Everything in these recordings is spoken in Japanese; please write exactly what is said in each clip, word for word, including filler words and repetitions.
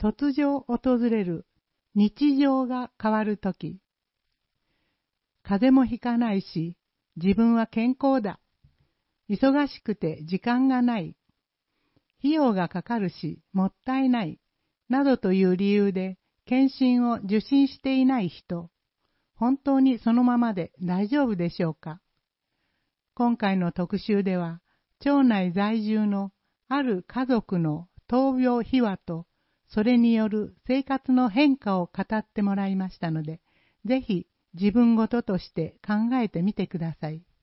突如訪れる日常が変わるとき、風邪もひかないし、自分は健康だ。忙しくて時間がない。費用がかかるし、もったいない。などという理由で、検診を受診していない人、本当にそのままで大丈夫でしょうか。今回の特集では、町内在住のある家族の闘病秘話と、それによる生活の変化を語ってもらいましたので、ぜひ自分ごととして考えてみてください。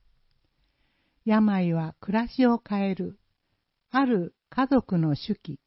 病は暮らしを変える、ある家族の手記。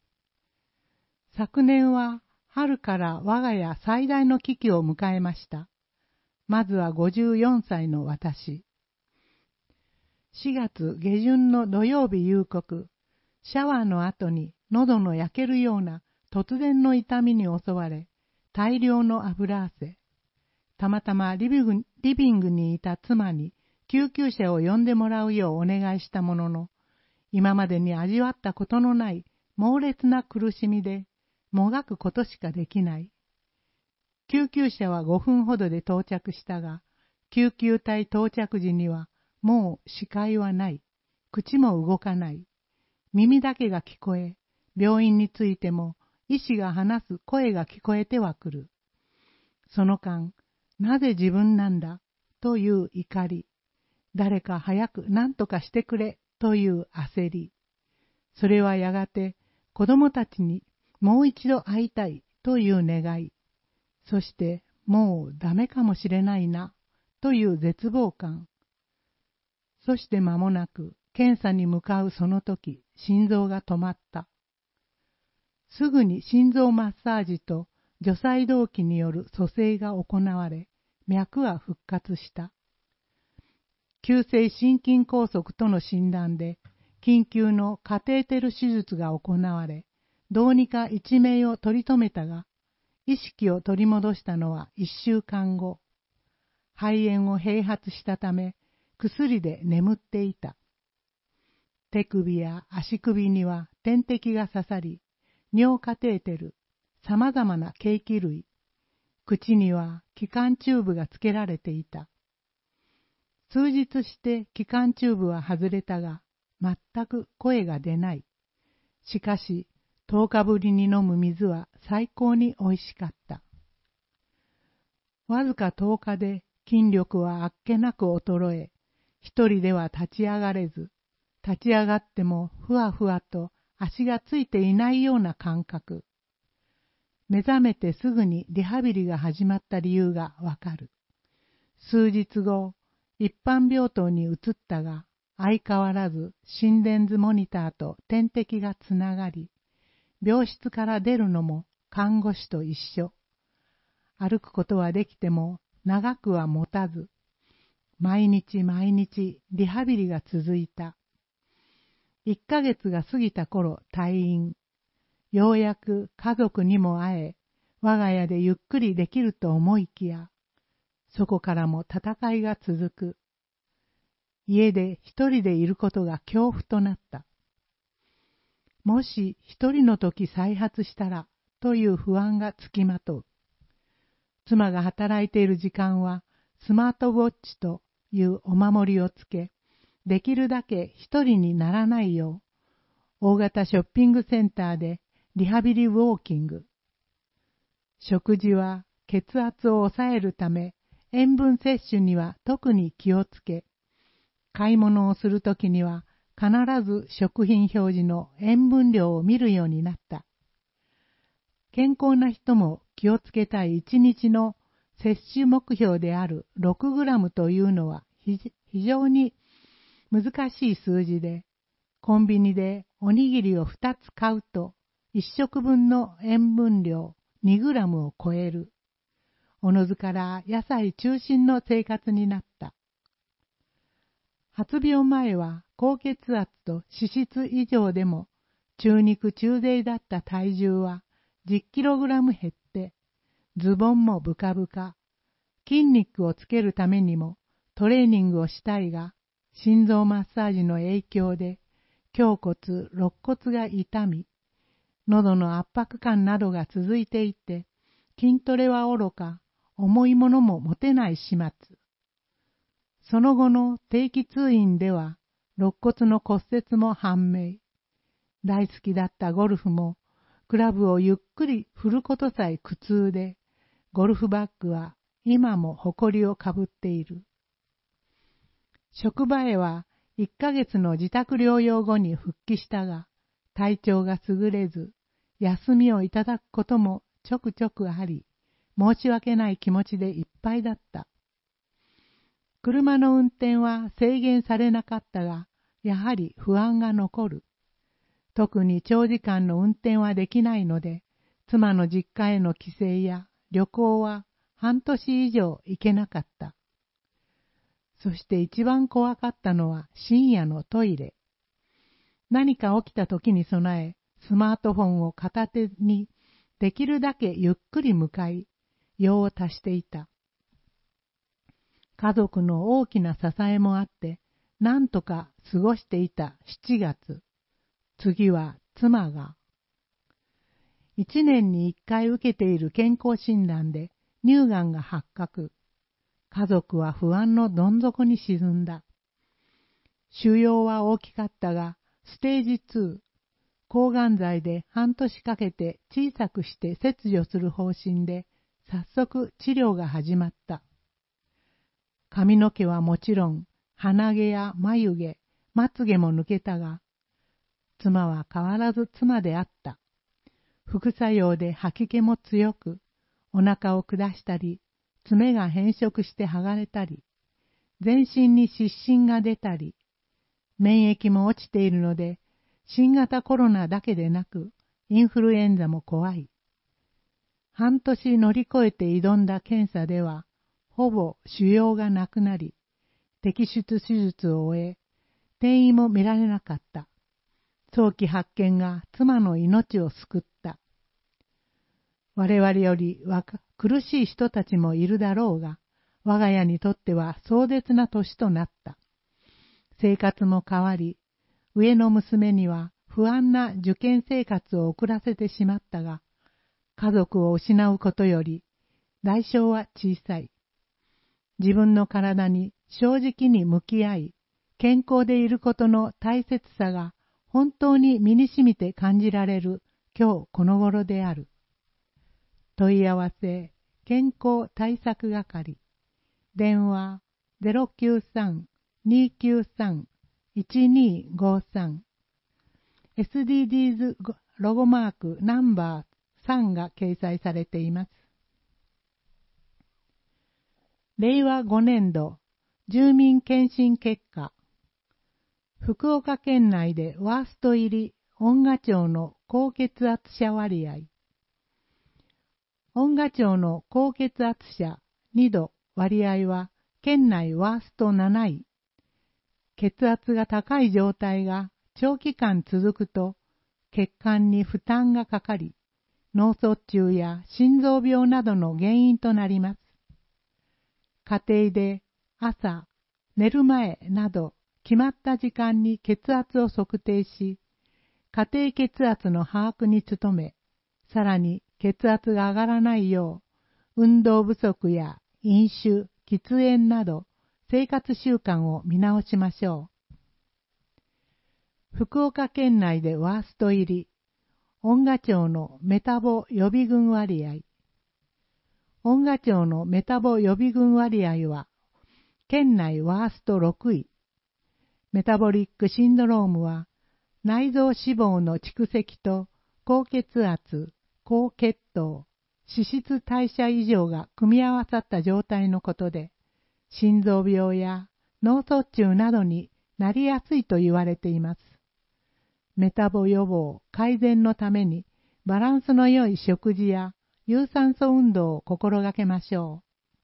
昨年は春から我が家最大の危機を迎えました。まずはごじゅうよんさいの私。しがつ下旬の土曜日夕刻、シャワーの後に喉の焼けるような突然の痛みに襲われ、大量の油汗。たまたまリビング、リビングにいた妻に救急車を呼んでもらうようお願いしたものの、今までに味わったことのない猛烈な苦しみで、もがくことしかできない。救急車はごふんほどで到着したが、救急隊到着時にはもう視界はない。口も動かない。耳だけが聞こえ、病院に着いても医師が話す声が聞こえてはくる。その間、なぜ自分なんだという怒り、誰か早く何とかしてくれという焦り、それはやがて子供たちにもう一度会いたいという願い、そしてもうダメかもしれないなという絶望感。そして間もなく検査に向かうその時、心臓が止まった。すぐに心臓マッサージと除細動器による蘇生が行われ、脈は復活した。急性心筋梗塞との診断で、緊急のカテーテル手術が行われ、どうにか一命を取り留めたが、意識を取り戻したのは一週間後。肺炎を併発したため、薬で眠っていた。手首や足首には点滴が刺さり、尿カテーテル、さまざまな計器類、口には気管チューブがつけられていた。数日して気管チューブは外れたが、全く声が出ない。しかし、とおかぶりに飲む水は最高においしかった。わずかとおかで筋力はあっけなく衰え、一人では立ち上がれず、立ち上がってもふわふわと足がついていないような感覚。目覚めてすぐにリハビリが始まった理由がわかる。数日後、一般病棟に移ったが、相変わらず心電図モニターと点滴がつながり、病室から出るのも看護師と一緒。歩くことはできても長くは持たず、毎日毎日リハビリが続いた。いっかげつが過ぎた頃退院。ようやく家族にも会え、我が家でゆっくりできると思いきや、そこからも戦いが続く。家で一人でいることが恐怖となった。もし一人の時再発したらという不安がつきまとう。妻が働いている時間はスマートウォッチというお守りをつけ、できるだけ一人にならないよう、大型ショッピングセンターでリハビリウォーキング。食事は血圧を抑えるため、塩分摂取には特に気をつけ、買い物をするときには必ず食品表示の塩分量を見るようになった。健康な人も気をつけたいいちにちの摂取目標であるろくグラムというのは非常に難しい数字で、コンビニでおにぎりをふたつ買うといっしょくぶんの塩分量にグラムを超える。おのずから野菜中心の生活になった。発病前は高血圧と脂質異常でも中肉中背だった体重はじゅっキログラム減って、ズボンもブカブカ。筋肉をつけるためにもトレーニングをしたいが、心臓マッサージの影響で胸骨、肋骨が痛み、 喉の圧迫感などが続いていて、筋トレは愚か、重いものも持てない始末。その後の定期通院では、肋骨の骨折も判明。大好きだったゴルフも、クラブをゆっくり振ることさえ苦痛で、ゴルフバッグは今も埃をかぶっている。職場へはいっかげつの自宅療養後に復帰したが、体調が優れず、休みをいただくこともちょくちょくあり、申し訳ない気持ちでいっぱいだった。車の運転は制限されなかったが、やはり不安が残る。特に長時間の運転はできないので、妻の実家への帰省や旅行は半年以上行けなかった。そして一番怖かったのは深夜のトイレ。何か起きた時に備え、スマートフォンを片手にできるだけゆっくり向かい、用を足していた。家族の大きな支えもあって、なんとか過ごしていたしちがつ。次は妻が。一年に一回受けている健康診断で乳がんが発覚。家族は不安のどん底に沈んだ。腫瘍は大きかったが、ステージツー、抗がん剤で半年かけて小さくして切除する方針で、早速治療が始まった。髪の毛はもちろん、鼻毛や眉毛、まつげも抜けたが、妻は変わらず妻であった。副作用で吐き気も強く、お腹を下したり、爪が変色して剥がれたり、全身に湿疹が出たり、免疫も落ちているので、新型コロナだけでなく、インフルエンザも怖い。半年乗り越えて挑んだ検査では、ほぼ腫瘍がなくなり、摘出手術を終え、転移も見られなかった。早期発見が妻の命を救った。我々より苦しい人たちもいるだろうが、我が家にとっては壮絶な年となった。生活も変わり、上の娘には不安な受験生活を送らせてしまったが、家族を失うことより代償は小さい。自分の体に正直に向き合い、健康でいることの大切さが本当に身に染みて感じられる今日この頃である。問い合わせ、健康対策係。電話 ゼロきゅうさん にきゅうさん いちにごさん。エスディージーズ ロゴマークナンバーさんが掲載されています。れいわごねんど住民検診結果。福岡県内でワースト入り恩賀町の高血圧者割合。恩賀町の高血圧者にど割合は県内ワーストなない。血圧が高い状態が長期間続くと血管に負担がかかり、脳卒中や心臓病などの原因となります。家庭で朝、寝る前など決まった時間に血圧を測定し、家庭血圧の把握に努め、さらに血圧が上がらないよう、運動不足や飲酒、喫煙など生活習慣を見直しましょう。福岡県内でワースト入り、恩賀町のメタボ予備軍割合。恩賀町のメタボ予備軍割合は、県内ワーストろくい。メタボリックシンドロームは、内臓脂肪の蓄積と高血圧、高血糖、脂質代謝異常が組み合わさった状態のことで、心臓病や脳卒中などになりやすいと言われています。メタボ予防、改善のためにバランスの良い食事や有酸素運動を心がけましょ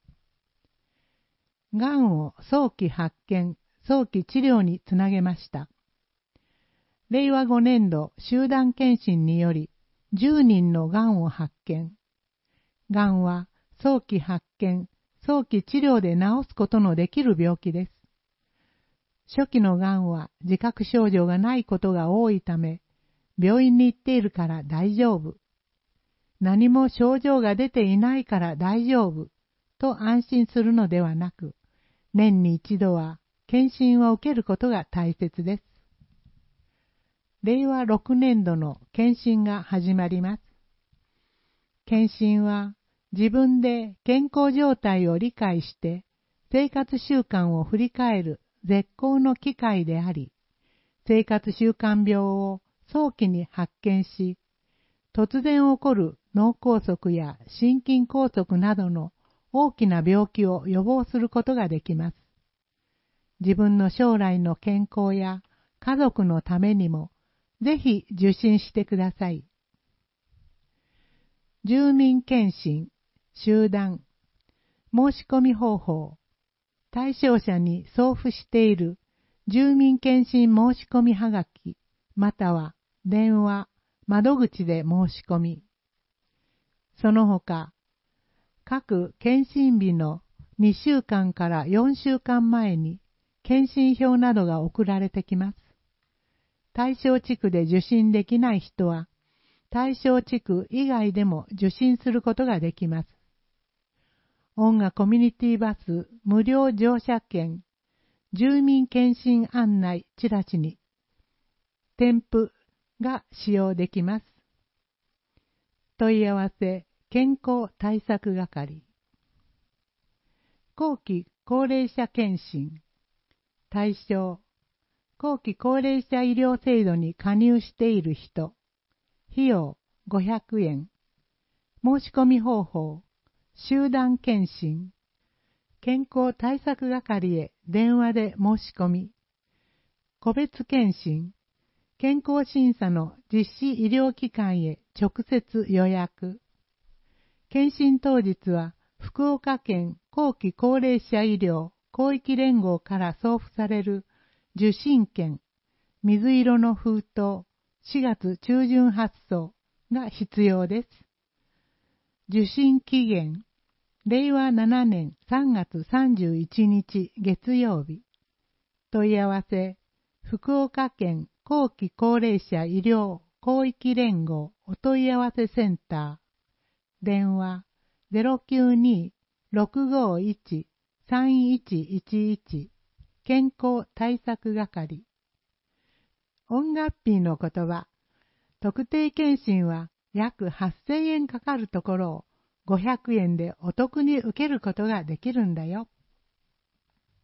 う。がんを早期発見、早期治療につなげました。れいわごねんど集団検診によりじゅうにんのがんを発見。がんは早期発見、早期治療で治すことのできる病気です。初期のがんは自覚症状がないことが多いため、 病院に行っているから大丈夫。何も症状が出ていないから大丈夫と安心するのではなく、年に一度は検診を受けることが大切です。れいわろくねんどの検診が始まります。検診は自分で健康状態を理解して生活習慣を振り返る絶好の機会であり、生活習慣病を早期に発見し、突然起こる脳梗塞や心筋梗塞などの大きな病気を予防することができます。自分の将来の健康や家族のためにも、ぜひ受診してください。住民検診、集団、申し込み方法、対象者に送付している住民検診申し込みはがき、または電話、窓口で申し込み。その他、各検診日のにしゅうかんからよんしゅうかんまえに検診票などが送られてきます。対象地区で受診できない人は、対象地区以外でも受診することができます。音楽コミュニティバス無料乗車券、住民検診案内チラシに、添付が使用できます。問い合わせ、健康対策係。後期高齢者検診。対象、後期高齢者医療制度に加入している人。費用ごひゃくえん。申し込み方法、集団検診。健康対策係へ電話で申し込み。個別検診。健康審査の実施医療機関へ直接予約。検診当日は福岡県後期高齢者医療広域連合から送付される受診券、水色の封筒、しがつ中旬発送が必要です。受診期限、れいわななねんさんがつさんじゅういちにち月曜日。問い合わせ、福岡県後期高齢者医療広域連合お問い合わせセンター。電話 ゼロきゅうに ろくごいち さんいちいちいち 健康対策係。音楽日の言葉。特定検診は約はっせんえんかかるところをごひゃくえんでお得に受けることができるんだよ。